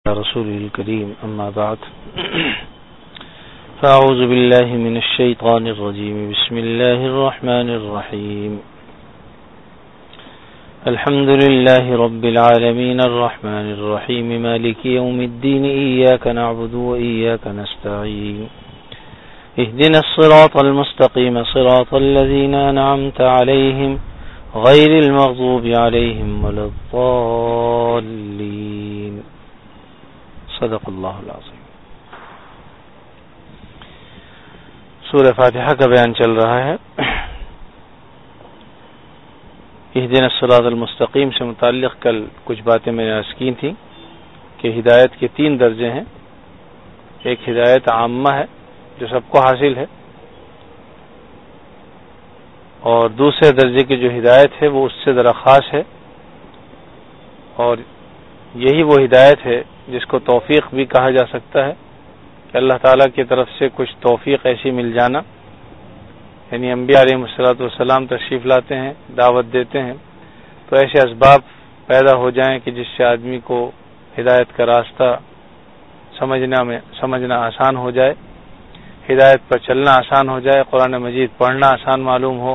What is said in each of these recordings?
رسول الكريم أما بعد فأعوذ بالله من الشيطان الرجيم بسم الله الرحمن الرحيم الحمد لله رب العالمين الرحمن الرحيم مالك يوم الدين إياك نعبد وإياك نستعين اهدنا الصراط المستقيم صراط الذين أنعمت عليهم غير المغضوب عليهم ولا الضالين صدق اللہ العظیم۔ سورہ فاتحہ کا بیان چل رہا ہے۔ اہدنا الصراط المستقیم سے متعلق کل کچھ باتیں میں نے عرض کی تھیں کہ ہدایت کے 3 درجے ہیں۔ ایک ہدایت عامہ ہے جو سب کو حاصل ہے، اور دوسرے درجے کی جو ہدایت ہے وہ اس سے ذرا خاص ہے، اور یہی وہ ہدایت ہے جس کو توفیق بھی کہا جا سکتا ہے کہ اللہ تعالیٰ کی طرف سے کچھ توفیق ایسی مل جانا، یعنی انبیاء علیہ السلام تشریف لاتے ہیں، دعوت دیتے ہیں، تو ایسے اسباب پیدا ہو جائیں کہ جس سے آدمی کو ہدایت کا راستہ سمجھنا آسان ہو جائے، ہدایت پر چلنا آسان ہو جائے، قرآن مجید پڑھنا آسان معلوم ہو۔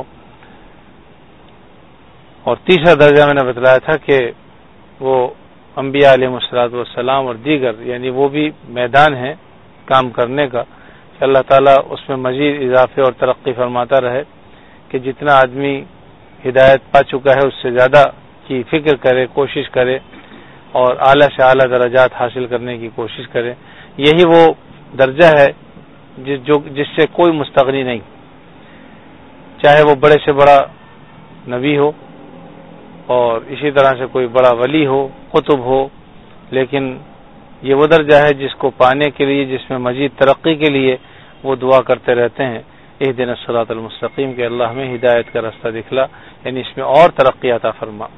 اور تیسرا درجہ میں نے بتلایا تھا کہ وہ انبیاء علیہ السلام اور دیگر، یعنی وہ بھی میدان ہے کام کرنے کا کہ اللہ تعالیٰ اس میں مزید اضافے اور ترقی فرماتا رہے کہ جتنا آدمی ہدایت پا چکا ہے اس سے زیادہ کی فکر کرے، کوشش کرے اور اعلیٰ سے اعلیٰ درجات حاصل کرنے کی کوشش کرے۔ یہی وہ درجہ ہے جس سے کوئی مستغنی نہیں، چاہے وہ بڑے سے بڑا نبی ہو اور اسی طرح سے کوئی بڑا ولی ہو، قطب ہو، لیکن یہ وہ درجہ ہے جس کو پانے کے لیے، جس میں مزید ترقی کے لیے وہ دعا کرتے رہتے ہیں اہدنا الصراط المستقیم کہ اللہ ہمیں ہدایت کا راستہ دکھلا، یعنی اس میں اور ترقی عطا فرما۔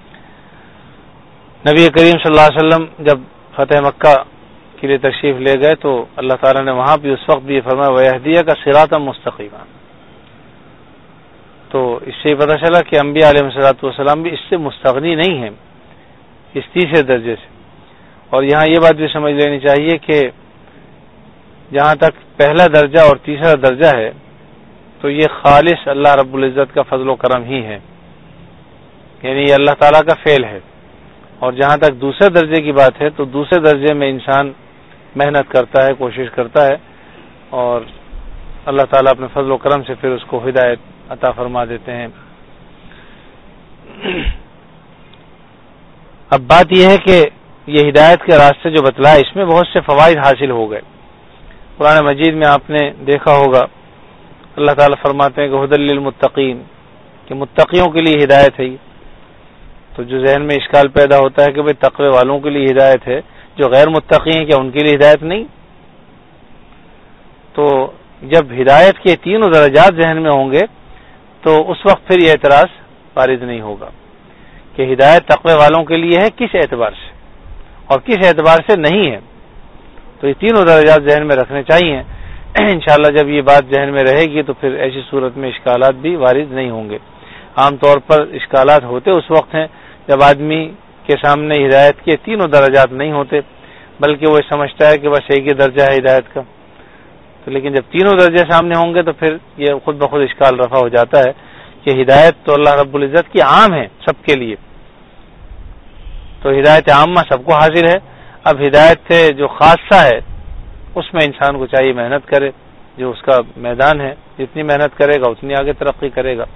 نبی کریم صلی اللہ علیہ وسلم جب فتح مکہ کے لیے تشریف لے گئے تو اللہ تعالیٰ نے وہاں بھی اس وقت بھی یہ فرمایا وَيَهْدِيَكَ صِرَاطًا مُسْتَقِيمًا، تو اس سے پتہ چلا کہ انبیاء علیہ السلام بھی اس سے مستغنی نہیں ہیں، اس تیسرے درجے سے۔ اور یہاں یہ بات بھی سمجھ لینی چاہیے کہ جہاں تک پہلا درجہ اور تیسرا درجہ ہے تو یہ خالص اللہ رب العزت کا فضل و کرم ہی ہے، یعنی یہ اللہ تعالیٰ کا فعل ہے۔ اور جہاں تک دوسرے درجے کی بات ہے تو دوسرے درجے میں انسان محنت کرتا ہے، کوشش کرتا ہے، اور اللہ تعالیٰ اپنے فضل و کرم سے پھر اس کو ہدایت عطا فرما دیتے ہیں۔ اب بات یہ ہے کہ یہ ہدایت کے راستے جو بتلائے اس میں بہت سے فوائد حاصل ہو گئے۔ قرآن مجید میں آپ نے دیکھا ہوگا اللہ تعالیٰ فرماتے ہیں کہ ھدی للمتقین، کہ متقیوں کے لیے ہدایت ہے۔ تو جو ذہن میں اشکال پیدا ہوتا ہے کہ بھئی تقوی والوں کے لیے ہدایت ہے، جو غیر متقی ہیں کیا ان کے لیے ہدایت نہیں؟ تو جب ہدایت کے 3 درجات ذہن میں ہوں گے تو اس وقت پھر یہ اعتراض وارد نہیں ہوگا کہ ہدایت تقوی والوں کے لیے ہے کس اعتبار سے اور کس اعتبار سے نہیں ہے۔ تو یہ 3 درجات ذہن میں رکھنے چاہیے۔ انشاءاللہ جب یہ بات ذہن میں رہے گی تو پھر ایسی صورت میں اشکالات بھی وارد نہیں ہوں گے۔ عام طور پر اشکالات ہوتے اس وقت ہیں جب آدمی کے سامنے ہدایت کے 3 درجات نہیں ہوتے، بلکہ وہ سمجھتا ہے کہ بس ایک ہی درجہ ہے ہدایت کا۔ تو لیکن جب 3 درجے سامنے ہوں گے تو پھر یہ خود بخود اشکال رفع ہو جاتا ہے کہ ہدایت تو اللہ رب العزت کی عام ہے سب کے لیے، تو ہدایت عامہ سب کو حاصل ہے۔ اب ہدایت سے جو خاصہ ہے اس میں انسان کو چاہیے محنت کرے، جو اس کا میدان ہے، جتنی محنت کرے گا اتنی آگے ترقی کرے گا۔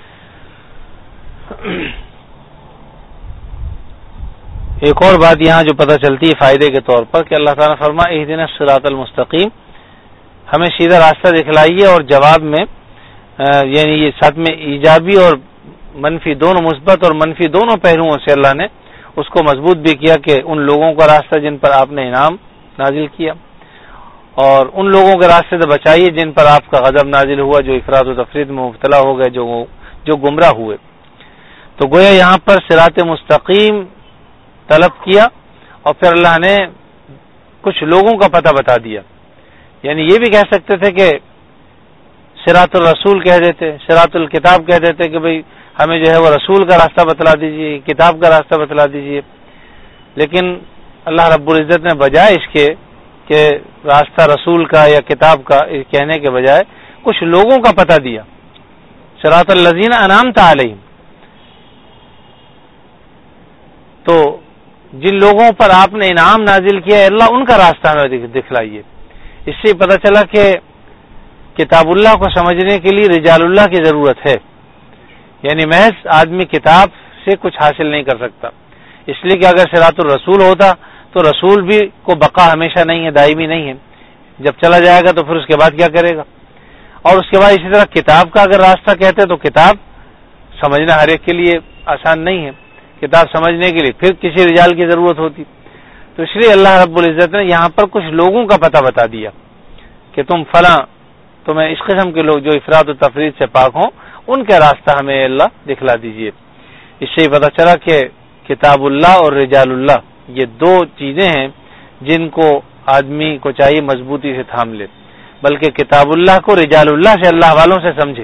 ایک اور بات یہاں جو پتہ چلتی ہے فائدے کے طور پر کہ اللہ تعالیٰ فرما اہدنا الصراط المستقیم، ہمیں سیدھا راستہ دکھلائیے، اور جواب میں یعنی یہ ساتھ میں ایجابی اور منفی دونوں، مثبت اور منفی دونوں پہلوؤں سے اللہ نے اس کو مضبوط بھی کیا کہ ان لوگوں کا راستہ جن پر آپ نے انعام نازل کیا، اور ان لوگوں کے راستے سے بچائیے جن پر آپ کا غضب نازل ہوا، جو افراط و تفریط میں مبتلا ہو گئے، جو گمراہ ہوئے۔ تو گویا یہاں پر صراط مستقیم طلب کیا اور پھر اللہ نے کچھ لوگوں کا پتہ بتا دیا، یعنی یہ بھی کہہ سکتے تھے کہ صراط الرسول کہہ دیتے، صراط الکتاب کہہ دیتے کہ بھئی ہمیں جو ہے وہ رسول کا راستہ بتلا دیجیے، کتاب کا راستہ بتلا دیجیے، لیکن اللہ رب العزت نے بجائے اس کے کہ راستہ رسول کا یا کتاب کا کہنے کے بجائے کچھ لوگوں کا پتہ دیا. صراط الذین انعمت علیہم، تو جن لوگوں پر آپ نے انعام نازل کیا ہے اللہ ان کا راستہ ہمیں دکھلائیے. اس سے پتہ چلا کہ کتاب اللہ کو سمجھنے کے لیے رجال اللہ کی ضرورت ہے. یعنی محض آدمی کتاب سے کچھ حاصل نہیں کر سکتا، اس لیے کہ اگر صراط الرسول ہوتا تو رسول بھی کو بقا ہمیشہ نہیں ہے، دائمی نہیں ہے. جب چلا جائے گا تو پھر اس کے بعد کیا کرے گا؟ اور اس کے بعد اسی طرح کتاب کا اگر راستہ کہتے تو کتاب سمجھنا ہر ایک کے لیے آسان نہیں ہے. کتاب سمجھنے کے لیے پھر کسی رجال کی ضرورت ہوتی. تو اس لیے اللہ رب العزت نے یہاں پر کچھ لوگوں کا پتہ بتا دیا کہ تم فلاں، تمہیں اس قسم کے لوگ جو افراد و تفرید سے پاک ہوں ان کا راستہ ہمیں اللہ دکھلا دیجیے. اس سے پتہ چلا کہ کتاب اللہ اور رجال اللہ یہ دو چیزیں ہیں جن کو آدمی کو چاہیے مضبوطی سے تھام لے، بلکہ کتاب اللہ کو رجال اللہ سے، اللہ والوں سے سمجھے.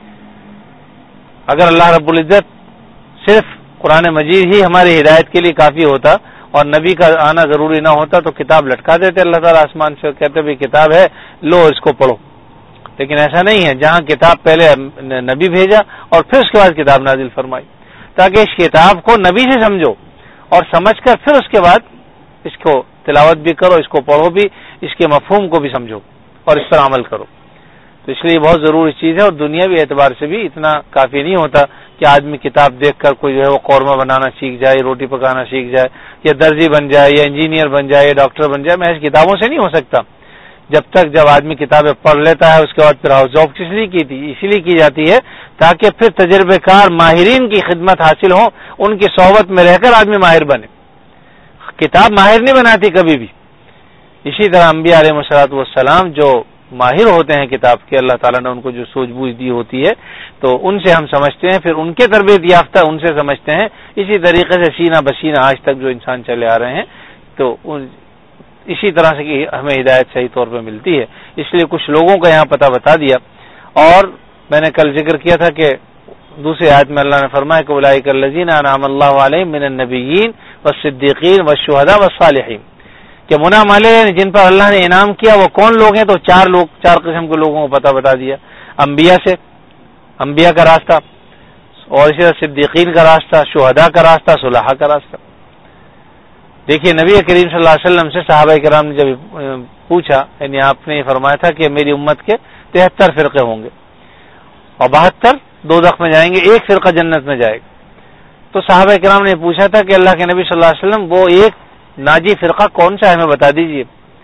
اگر اللہ رب العزت صرف قرآن مجید ہی ہماری ہدایت کے لیے کافی ہوتا اور نبی کا آنا ضروری نہ ہوتا تو کتاب لٹکا دیتے اللہ تعالیٰ آسمان سے، کہتے بھی کتاب ہے لو اس کو پڑھو. لیکن ایسا نہیں ہے، جہاں کتاب پہلے نبی بھیجا اور پھر اس کے بعد کتاب نازل فرمائی، تاکہ اس کتاب کو نبی سے سمجھو اور سمجھ کر پھر اس کے بعد اس کو تلاوت بھی کرو، اس کو پڑھو بھی، اس کے مفہوم کو بھی سمجھو اور اس پر عمل کرو. تو اس لیے بہت ضروری چیز ہے. اور دنیاوی اعتبار سے بھی اتنا کافی نہیں ہوتا کہ آدمی کتاب دیکھ کر کوئی جو ہے وہ قورمہ بنانا سیکھ جائے، روٹی پکانا سیکھ جائے، یا درزی بن جائے، یا انجینئر بن جائے، یا ڈاکٹر بن جائے. محض کتابوں سے نہیں ہو سکتا. جب آدمی کتابیں پڑھ لیتا ہے اس کے بعد پھر ہاؤس جاب کس لیے کی تھی؟ اسی لیے کی جاتی ہے تاکہ پھر تجربے کار ماہرین کی خدمت حاصل ہو، ان کی صحبت میں رہ کر آدمی ماہر بنے. کتاب ماہر نہیں بناتی کبھی بھی. اسی طرح انبیاء علیہ الصلوۃ والسلام جو ماہر ہوتے ہیں کتاب کے، اللہ تعالیٰ نے ان کو جو سوجھ بوجھ دی ہوتی ہے تو ان سے ہم سمجھتے ہیں، پھر ان کے تربیت یافتہ ان سے سمجھتے ہیں. اسی طریقے سے سینہ بسینہ آج تک جو انسان چلے آ رہے ہیں تو اسی طرح سے ہمیں ہدایت صحیح طور پہ ملتی ہے. اس لیے کچھ لوگوں کا یہاں پتہ بتا دیا. اور میں نے کل ذکر کیا تھا کہ دوسری آیت میں اللہ نے فرمایا کہ اولئک الذین انعم اللہ علیہم من النبیین والصدیقین والشہداء والصالحین، کہ منعم علیہ جن پر اللہ نے انعام کیا وہ کون لوگ ہیں؟ تو چار قسم کے لوگوں کو پتہ بتا دیا. انبیاء سے، انبیاء کا راستہ، اور اسی طرح صدیقین کا راستہ، شہداء کا راستہ، صلحاء کا راستہ. دیکھیے نبی کریم صلی اللہ علیہ وسلم سے صحابہ کرام نے جب پوچھا، یعنی آپ نے یہ فرمایا تھا کہ میری امت کے 73 فرقے ہوں گے اور 72 دوزخ میں جائیں گے، ایک فرقہ جنت میں جائے گا. تو صحابہ کرام نے پوچھا تھا کہ اللہ کے نبی صلی اللہ علیہ وسلم وہ ایک ناجی فرقہ کون سا ہے ہمیں بتا دیجئے.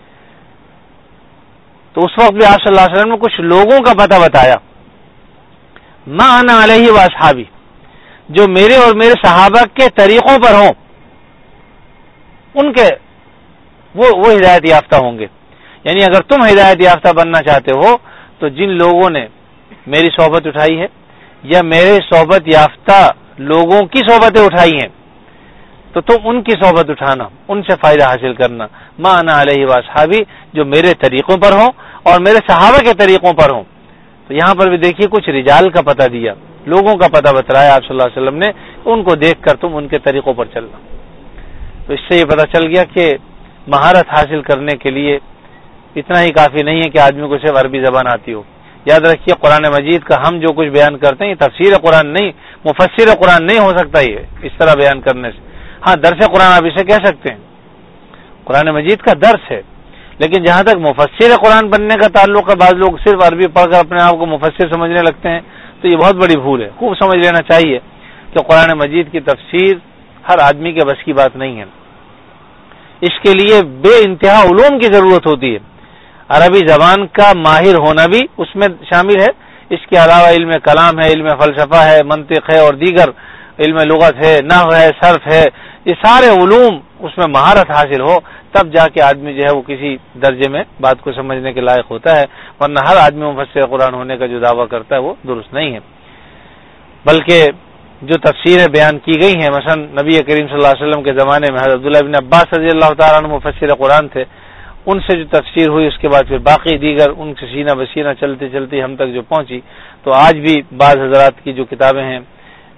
تو اس وقت بھی آپ صلی اللہ علیہ وسلم نے کچھ لوگوں کا پتہ بتایا. ما انا علیہ واصحابی، جو میرے اور میرے صحابہ کے طریقوں پر ہوں ان کے وہ ہدایت یافتہ ہوں گے. یعنی اگر تم ہدایت یافتہ بننا چاہتے ہو تو جن لوگوں نے میری صحبت اٹھائی ہے یا میرے صحبت یافتہ لوگوں کی صحبتیں اٹھائی ہیں تو تم ان کی صحبت اٹھانا، ان سے فائدہ حاصل کرنا. ما انا علیہ واصحابی، جو میرے طریقوں پر ہوں اور میرے صحابہ کے طریقوں پر ہوں. تو یہاں پر بھی دیکھیے کچھ رجال کا پتہ دیا، لوگوں کا پتہ بتلایا آپ صلی اللہ علیہ وسلم نے، ان کو دیکھ کر تم ان کے طریقوں پر چلنا. تو اس سے یہ پتہ چل گیا کہ مہارت حاصل کرنے کے لیے اتنا ہی کافی نہیں ہے کہ آدمی کو صرف عربی زبان آتی ہو. یاد رکھیے قرآن مجید کا ہم جو کچھ بیان کرتے ہیں یہ تفسیر قرآن نہیں، مفسر قرآن نہیں ہو سکتا یہ اس طرح بیان کرنے سے. ہاں درس قرآن آپ اسے کہہ سکتے ہیں، قرآن مجید کا درس ہے، لیکن جہاں تک مفسر قرآن بننے کا تعلق ہے، بعض لوگ صرف عربی پڑھ کر اپنے آپ کو مفسر سمجھنے لگتے ہیں تو یہ بہت بڑی بھول ہے. خوب سمجھ لینا چاہیے کہ قرآن مجید کی تفسیر ہر آدمی کے بس کی بات نہیں ہے. اس کے لیے بے انتہا علوم کی ضرورت ہوتی ہے. عربی زبان کا ماہر ہونا بھی اس میں شامل ہے. اس کے علاوہ علم کلام ہے، علم فلسفہ ہے، منطق ہے، اور دیگر علم لغت ہے، نحو ہے، صرف ہے. یہ سارے علوم اس میں مہارت حاصل ہو تب جا کے آدمی جو ہے وہ کسی درجے میں بات کو سمجھنے کے لائق ہوتا ہے. ورنہ ہر آدمی مفسر قرآن ہونے کا جو دعویٰ کرتا ہے وہ درست نہیں ہے. بلکہ جو تفسیریں بیان کی گئی ہیں، مثلا نبی کریم صلی اللہ علیہ وسلم کے زمانے میں حضرت عبداللہ بن عباس رضی اللہ تعالیٰ عنہ مفسر قرآن تھے، ان سے جو تفسیر ہوئی اس کے بعد پھر باقی دیگر ان سے سینہ بسینہ چلتی چلتی ہم تک جو پہنچی. تو آج بھی بعض حضرات کی جو کتابیں ہیں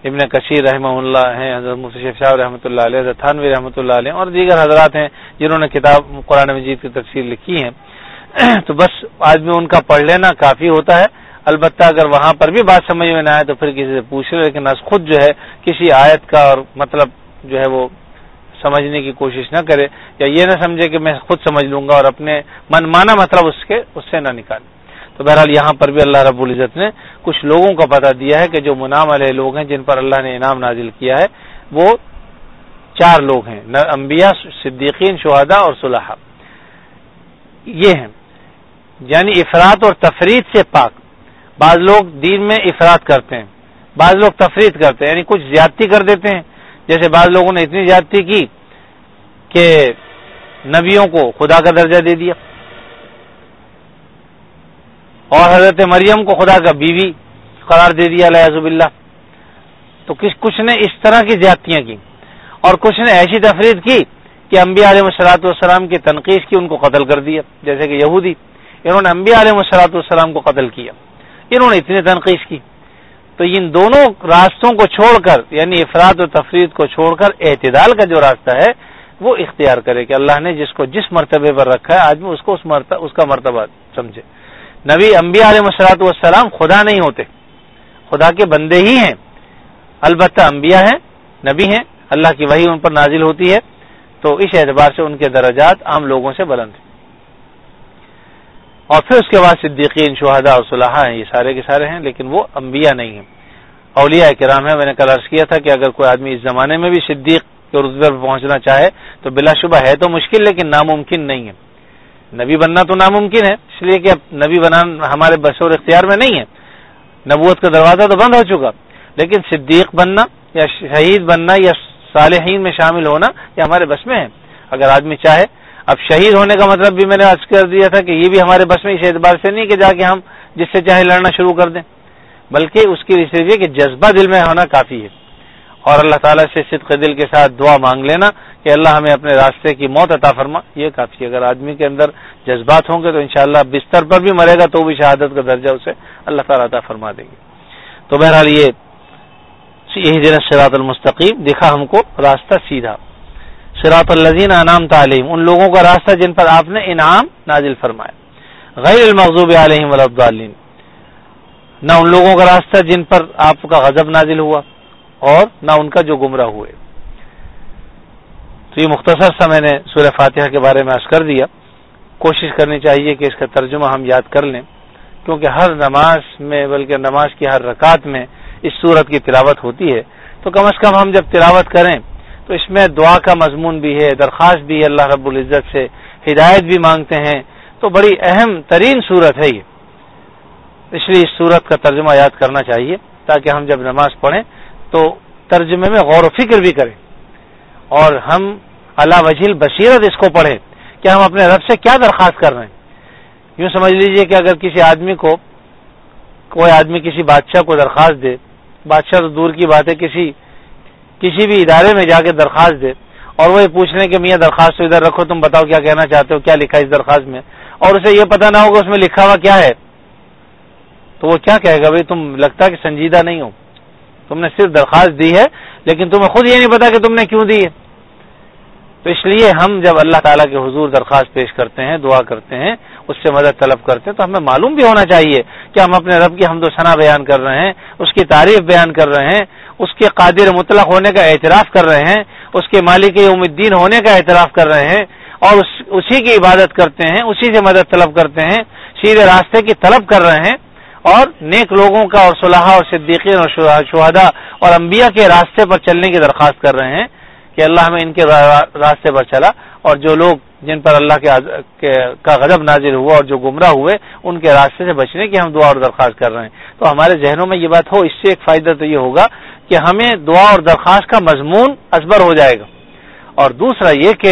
ابن کثیر رحمہ اللہ ہیں، حضرت مفتی شیخ صاحب رحمۃ اللہ علیہ، حضرت تھانوی رحمۃ اللہ علیہ اور دیگر حضرات ہیں جنہوں نے کتاب قرآن مجید کی تفسیر لکھی ہے. تو بس آدمی ان کا پڑھ لینا کافی ہوتا ہے. البتہ اگر وہاں پر بھی بات سمجھ میں نہ آئے تو پھر کسی سے پوچھ لے، لیکن خود جو ہے کسی آیت کا اور مطلب جو ہے وہ سمجھنے کی کوشش نہ کرے، یا یہ نہ سمجھے کہ میں خود سمجھ لوں گا اور اپنے من مانا مطلب اس سے نہ نکالے. تو بہرحال یہاں پر بھی اللہ رب العزت نے کچھ لوگوں کا پتہ دیا ہے کہ جو منعم علیہ لوگ ہیں، جن پر اللہ نے انعام نازل کیا ہے، وہ 4 لوگ ہیں: انبیاء، صدیقین، شہداء اور صلحاء. یہ ہیں یعنی افراط اور تفرید سے پاک. بعض لوگ دین میں افراط کرتے ہیں، بعض لوگ تفرید کرتے ہیں، یعنی کچھ زیادتی کر دیتے ہیں. جیسے بعض لوگوں نے اتنی زیادتی کی کہ نبیوں کو خدا کا درجہ دے دیا اور حضرت مریم کو خدا کا بیوی قرار دے دیا الیاذ باللہ. تو کچھ نے اس طرح کی زیادتیاں کی، اور کچھ نے ایسی تفرید کی کہ انبیاء علیہ الصلوۃ والسلام کی تنقیص کی، ان کو قتل کر دیا. جیسے کہ یہودی، انہوں نے انبیاء علیہ الصلوۃ والسلام کو قتل کیا، انہوں نے اتنی تنقیص کی. تو ان دونوں راستوں کو چھوڑ کر، یعنی افراط و تفرید کو چھوڑ کر اعتدال کا جو راستہ ہے وہ اختیار کرے کہ اللہ نے جس کو جس مرتبے پر رکھا ہے آدمی اس کو اس کا مرتبہ سمجھے. نبی انبیاء علیہ الصلوۃ والسلام خدا نہیں ہوتے، خدا کے بندے ہی ہیں. البتہ انبیاء ہیں، نبی ہیں، اللہ کی وحی ان پر نازل ہوتی ہے، تو اس اعتبار سے ان کے درجات عام لوگوں سے بلند ہیں. اور پھر اس کے بعد صدیقین، شہداء اور صلحاء ہیں. یہ سارے کے سارے ہیں، لیکن وہ انبیاء نہیں ہیں، اولیاء کرام ہیں. میں نے کل عرض کیا تھا کہ اگر کوئی آدمی اس زمانے میں بھی صدیق کے رتبے پر پہنچنا چاہے تو بلا شبہ ہے تو مشکل، لیکن ناممکن نہیں ہے. نبی بننا تو ناممکن ہے، اس لیے کہ اب نبی بنانا ہمارے بس اور اختیار میں نہیں ہے، نبوت کا دروازہ تو بند ہو چکا. لیکن صدیق بننا یا شہید بننا یا صالحین میں شامل ہونا یہ ہمارے بس میں ہے اگر آدمی چاہے. اب شہید ہونے کا مطلب بھی میں نے عرض کر دیا تھا کہ یہ بھی ہمارے بس میں اس اعتبار سے نہیں کہ جا کے ہم جس سے چاہے لڑنا شروع کر دیں، بلکہ اس کی یہ کہ جذبہ دل میں ہونا کافی ہے، اور اللہ تعالیٰ سے صدق دل کے ساتھ دعا مانگ لینا کہ اللہ ہمیں اپنے راستے کی موت عطا فرما، یہ کافی ہے. اگر آدمی کے اندر جذبات ہوں گے تو انشاءاللہ بستر پر بھی مرے گا تو بھی شہادت کا درجہ اسے اللہ تعالیٰ عطا فرما دیں گے. تو بہرحال یہ اہدنا الصراط المستقیم دکھا ہم کو راستہ سیدھا. صراط الذین انعمت علیہم، ان لوگوں کا راستہ جن پر آپ نے انعام نازل فرمایا. غیر المغضوب علیہم ولا الضالین، نہ ان لوگوں کا راستہ جن پر آپ کا غضب نازل ہوا اور نہ ان کا جو گمراہ ہوئے. تو یہ مختصر سا میں نے سورہ فاتحہ کے بارے میں عرض کر دیا. کوشش کرنی چاہیے کہ اس کا ترجمہ ہم یاد کر لیں، کیونکہ ہر نماز میں بلکہ نماز کی ہر رکعت میں اس سورت کی تلاوت ہوتی ہے. تو کم از کم ہم جب تلاوت کریں تو اس میں دعا کا مضمون بھی ہے، درخواست بھی ہے اللہ رب العزت سے، ہدایت بھی مانگتے ہیں. تو بڑی اہم ترین سورت ہے یہ، اس لیے اس سورت کا ترجمہ یاد کرنا چاہیے تاکہ ہم جب نماز پڑھیں تو ترجمے میں غور و فکر بھی کریں اور ہم علی وجہ البصیرت اس کو پڑھیں کہ ہم اپنے رب سے کیا درخواست کر رہے ہیں. یوں سمجھ لیجئے کہ اگر کسی آدمی کو کوئی آدمی کسی بادشاہ کو درخواست دے، بادشاہ تو دور کی بات ہے، کسی بھی ادارے میں جا کے درخواست دے اور وہ یہ پوچھ لیں کہ میاں درخواست ادھر رکھو، تم بتاؤ کیا کہنا چاہتے ہو، کیا لکھا ہے اس درخواست میں، اور اسے یہ پتہ نہ ہوگا اس میں لکھا ہوا کیا ہے، تو وہ کیا کہے گا؟ بھائی تم لگتا کہ سنجیدہ نہیں ہو، تم نے صرف درخواست دی ہے لیکن تمہیں خود یہ نہیں پتا کہ تم نے کیوں دی ہے. تو اس لیے ہم جب اللہ تعالیٰ کے حضور درخواست پیش کرتے ہیں، دعا کرتے ہیں، اس سے مدد طلب کرتے ہیں، تو ہمیں معلوم بھی ہونا چاہیے کہ ہم اپنے رب کی حمد و ثنا بیان کر رہے ہیں، اس کی تعریف بیان کر رہے ہیں، اس کے قادر مطلق ہونے کا اعتراف کر رہے ہیں، اس کے مالک یوم الدین ہونے کا اعتراف کر رہے ہیں، اور اسی کی عبادت کرتے ہیں، اسی سے مدد طلب کرتے ہیں، سیدھے راستے کی طلب کر رہے ہیں، اور نیک لوگوں کا اور صلحاء اور صدیقین اور شہداء اور انبیاء کے راستے پر چلنے کی درخواست کر رہے ہیں کہ اللہ ہمیں ان کے راستے پر چلا، اور جو لوگ جن پر اللہ کا غضب نازل ہوا اور جو گمراہ ہوئے ان کے راستے سے بچنے کی ہم دعا اور درخواست کر رہے ہیں. تو ہمارے ذہنوں میں یہ بات ہو، اس سے ایک فائدہ تو یہ ہوگا کہ ہمیں دعا اور درخواست کا مضمون ازبر ہو جائے گا، اور دوسرا یہ کہ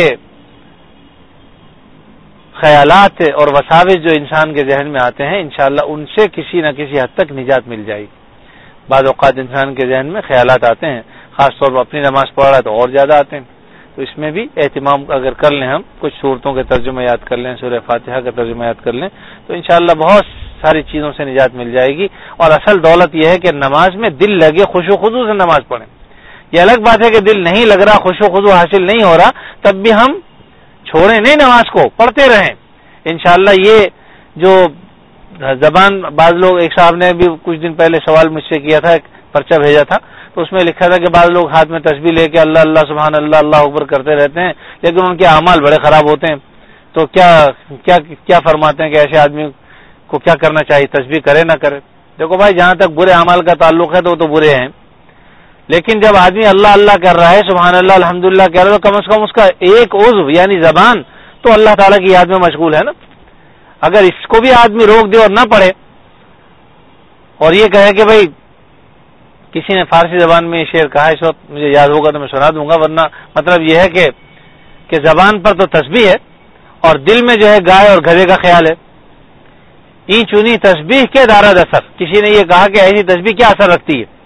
خیالات اور وساوس جو انسان کے ذہن میں آتے ہیں انشاءاللہ ان سے کسی نہ کسی حد تک نجات مل جائے گی. بعض اوقات انسان کے ذہن میں خیالات آتے ہیں، خاص طور پر اپنی نماز پڑھ رہا ہے تو اور زیادہ آتے ہیں. تو اس میں بھی اہتمام اگر کر لیں، ہم کچھ صورتوں کے ترجمہ یاد کر لیں، سورہ فاتحہ کا ترجمہ یاد کر لیں، تو انشاءاللہ بہت ساری چیزوں سے نجات مل جائے گی. اور اصل دولت یہ ہے کہ نماز میں دل لگے، خشوع و خضوع سے نماز پڑھیں. یہ الگ بات ہے کہ دل نہیں لگ رہا، خشوع و خضوع حاصل نہیں ہو رہا، تب بھی ہم چھوڑیں نہیں نماز کو، پڑھتے رہیں. انشاءاللہ یہ جو زبان، بعض لوگ، ایک صاحب نے بھی کچھ دن پہلے سوال مجھ سے کیا تھا، ایک پرچہ بھیجا تھا، تو اس میں لکھا تھا کہ بعض لوگ ہاتھ میں تسبیح لے کے اللہ اللہ سبحان اللہ اللہ اکبر کرتے رہتے ہیں، لیکن ان کے اعمال بڑے خراب ہوتے ہیں. تو کیا فرماتے ہیں کہ ایسے آدمی کو کیا کرنا چاہیے، تسبیح کرے نہ کرے؟ دیکھو بھائی، جہاں تک برے اعمال کا تعلق ہے تو وہ تو برے ہیں، لیکن جب آدمی اللہ اللہ کر رہا ہے، سبحان اللہ الحمدللہ کہہ رہا ہے، تو کم از کم اس کا ایک عضو یعنی زبان تو اللہ تعالیٰ کی یاد میں مشغول ہے نا. اگر اس کو بھی آدمی روک دے اور نہ پڑھے اور یہ کہے کہ بھائی، کسی نے فارسی زبان میں یہ شعر کہا، اس وقت مجھے یاد ہوگا تو میں سنا دوں گا، ورنہ مطلب یہ ہے کہ زبان پر تو تسبیح ہے اور دل میں جو ہے گائے اور گدھے کا خیال ہے. این چونی تسبیح کے دارد اثر، کسی نے یہ کہا کہ ایسی تسبیح کیا اثر رکھتی ہے؟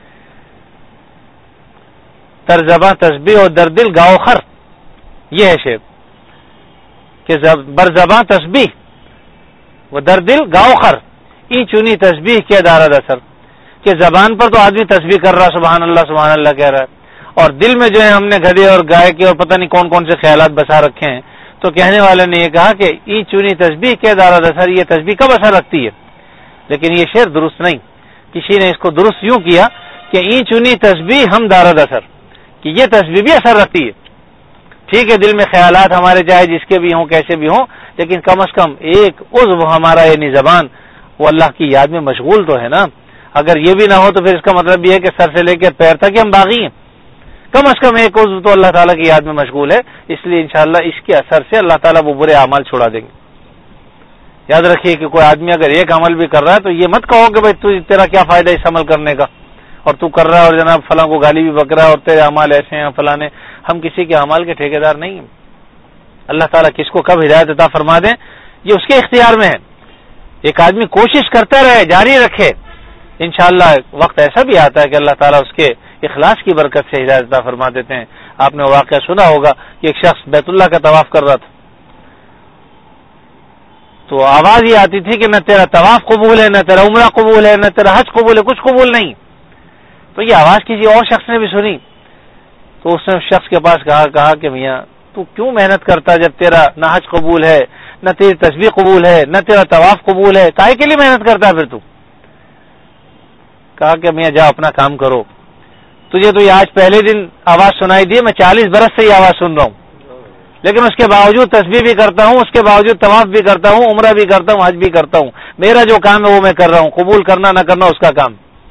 تر زباں تسبیح اور در دل گاؤ خر، یہ ہے شعر کہ بر زباں تسبیح وہ در دل گاؤ خر، این چونی تسبیح کے دارد اثر، کہ زبان پر تو آدمی تسبیح کر رہا سبحان اللہ کہہ رہا ہے، اور دل میں جو ہے ہم نے گدھے اور گائے کے اور پتہ نہیں کون کون سے خیالات بسا رکھے ہیں. تو کہنے والے نے یہ کہا کہ ای چونی تسبیح کے دارد اثر، یہ تسبیح کب اثر رکھتی ہے؟ لیکن یہ شعر درست نہیں. کسی نے اس کو درست یوں کیا کہ ای چونی تسبیح ہم دارد اثر، کہ یہ تسبیح بھی اثر رکھتی ہے. ٹھیک ہے، دل میں خیالات ہمارے چاہے جس کے بھی ہوں، کیسے بھی ہوں، لیکن کم از کم ایک عضو ہمارا یعنی زبان وہ اللہ کی یاد میں مشغول تو ہے نا. اگر یہ بھی نہ ہو تو پھر اس کا مطلب یہ ہے کہ سر سے لے کے پیر تک ہم باغی ہیں. کم از کم ایک عضو تو اللہ تعالیٰ کی یاد میں مشغول ہے. اس لیے انشاءاللہ اس کے اثر سے اللہ تعالیٰ وہ برے اعمال چھڑا دیں گے. یاد رکھیے کہ کوئی آدمی اگر ایک عمل بھی کر رہا ہے تو یہ مت کہو کہ بھائی تیرا کیا فائدہ اس عمل کرنے کا، اور تو کر رہا ہے اور جناب فلاں کو گالی بھی بک رہا ہے اور تیرے اعمال ایسے ہیں فلاں نے. ہم کسی کے اعمال کے ٹھیکیدار نہیں ہیں. اللہ تعالیٰ کس کو کب ہدایت عطا فرما دیں یہ اس کے اختیار میں ہے. ایک آدمی کوشش کرتا رہے، جاری رکھے، انشاءاللہ وقت ایسا بھی آتا ہے کہ اللہ تعالیٰ اس کے اخلاص کی برکت سے ہدایت عطا فرما دیتے ہیں. آپ نے واقعہ سنا ہوگا کہ ایک شخص بیت اللہ کا طواف کر رہا تھا، تو آواز یہ آتی تھی کہ نہ تیرا طواف قبول ہے، نہ تیرا عمرہ قبول ہے، نہ تیرا حج قبول ہے، کچھ قبول نہیں. تو یہ آواز کسی اور شخص نے بھی سنی، تو اس نے اس شخص کے پاس کہا کہ میاں تو کیوں محنت کرتا جب تیرا نہ حج قبول ہے، نہ تیری تسبیح قبول ہے، نہ تیرا طواف قبول ہے، کاہے کے لیے محنت کرتا ہے پھر تو؟ کہا کہ میاں جا اپنا کام کرو، تجھے تو یہ آج پہلے دن آواز سنائی دی، میں 40 برس سے یہ آواز سن رہا ہوں، لیکن اس کے باوجود تسبیح بھی کرتا ہوں، اس کے باوجود طواف بھی کرتا ہوں، عمرہ بھی کرتا ہوں، حج بھی کرتا ہوں. میرا جو کام ہے وہ میں کر رہا ہوں، قبول کرنا نہ کرنا اس کا کام.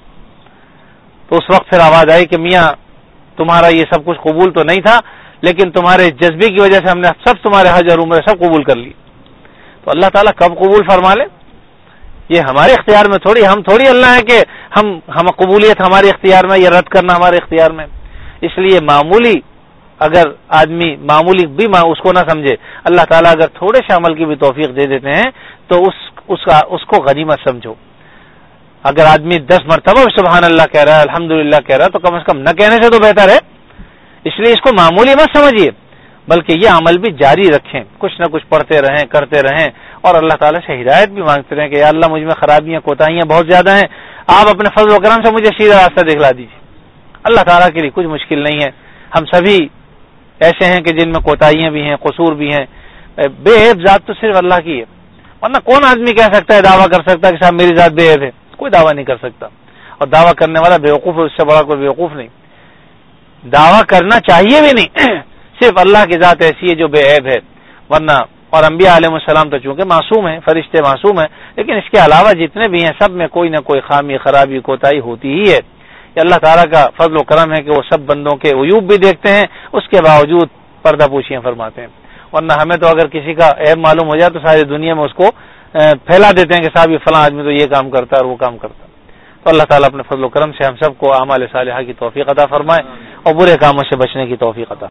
تو اس وقت پھر آواز آئی کہ میاں تمہارا یہ سب کچھ قبول تو نہیں تھا، لیکن تمہارے جذبے کی وجہ سے ہم نے سب تمہارے حج اور عمرے سب قبول کر لی. تو اللہ تعالیٰ کب قبول فرما لے یہ ہمارے اختیار میں تھوڑی، ہم تھوڑی اللہ ہے کہ ہم قبولیت ہمارے اختیار میں، یا رد کرنا ہمارے اختیار میں. اس لیے معمولی اگر آدمی معمولی بھی اس کو نہ سمجھے، اللہ تعالیٰ اگر تھوڑے سے عمل کی بھی توفیق دے دیتے ہیں تو اس کو غنیمت سمجھو. اگر آدمی 10 مرتبہ سبحان اللہ کہہ رہا ہے، الحمدللہ کہہ رہا ہے، تو کم از کم نہ کہنے سے تو بہتر ہے. اس لیے اس کو معمولی مت سمجھیے، بلکہ یہ عمل بھی جاری رکھیں، کچھ نہ کچھ پڑھتے رہیں، کرتے رہیں، اور اللہ تعالیٰ سے ہدایت بھی مانگتے رہیں کہ یا اللہ مجھ میں خرابیاں کوتاہیاں بہت زیادہ ہیں، آپ اپنے فضل و کرم سے مجھے سیدھا راستہ دکھلا دیجیے. اللہ تعالیٰ کے لیے کچھ مشکل نہیں ہے. ہم سبھی ایسے ہیں کہ جن میں کوتاہیاں بھی ہیں، قصور بھی ہیں. بے عیب ذات تو صرف اللہ کی ہے، ورنہ کون آدمی کہہ سکتا ہے، دعویٰ کر سکتا ہے کہ صاحب میری ذات بے عیب ہے؟ کوئی دعویٰ نہیں کر سکتا، اور دعویٰ کرنے والا بیوقوف ہے، اس سے بڑا کوئی بیوقوف نہیں. دعویٰ کرنا چاہیے بھی نہیں، صرف اللہ کی ذات ایسی ہے جو بے عیب ہے. ورنہ اور انبیاء علیہ السلام تو چونکہ معصوم ہیں، فرشتے معصوم ہیں، لیکن اس کے علاوہ جتنے بھی ہیں سب میں کوئی نہ کوئی خامی، خرابی، کوتاہی ہوتی ہی ہے. یہ اللہ تعالیٰ کا فضل و کرم ہے کہ وہ سب بندوں کے عیوب بھی دیکھتے ہیں، اس کے باوجود پردہ پوشیاں فرماتے ہیں. ورنہ ہمیں تو اگر کسی کا عیب معلوم ہو جائے تو ساری دنیا میں اس کو پھیلا دیتے ہیں کہ صاحب یہ فلاں آدمی تو یہ کام کرتا ہے اور وہ کام کرتا ہے. تو اللہ تعالیٰ اپنے فضل و کرم سے ہم سب کو اعمال صالحہ کی توفیق عطا فرمائے اور برے کاموں سے بچنے کی توفیق عطا